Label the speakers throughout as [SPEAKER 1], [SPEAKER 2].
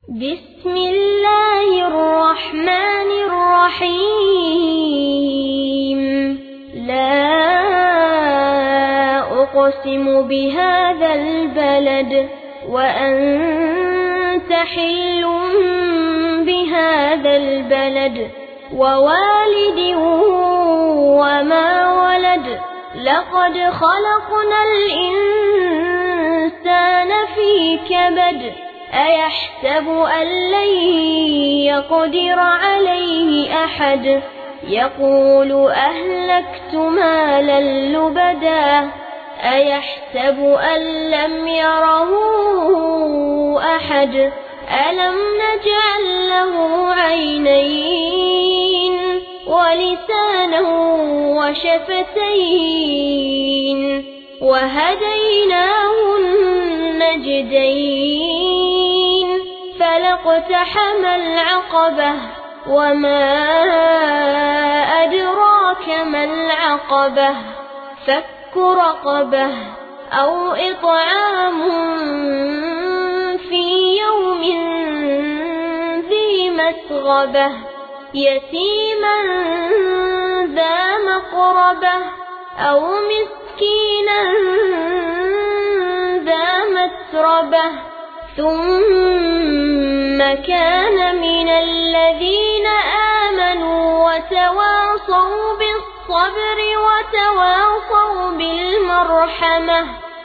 [SPEAKER 1] بسم الله الرحمن الرحيم. لا أقسم بهذا البلد وأنت حل بهذا البلد ووالد وما ولد. لقد خلقنا الإنسان في كبد. أيحسب أن لن يقدر عليه أحد. يقول أهلكت مالا لبدا. أيحسب أن لم يره أحد. ألم نجعل له عينين ولسانا وشفتين وهديناه النجدين. فلاقتحم العقبة وما أدراك ما العقبة. فك رقبة أو إطعام في يوم ذي مسغبة يتيما ذا مقربة أو مسكينا ذا متربة. ثم كان من الذين آمنوا وتواصوا بالصبر وتواصوا بالمرحمة.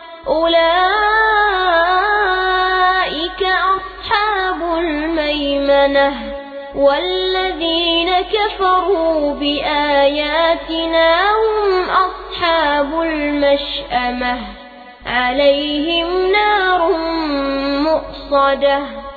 [SPEAKER 1] أولئك أصحاب الميمنة. والذين كفروا بآياتنا هم أصحاب المشأمة. عليهم نار مؤصدة.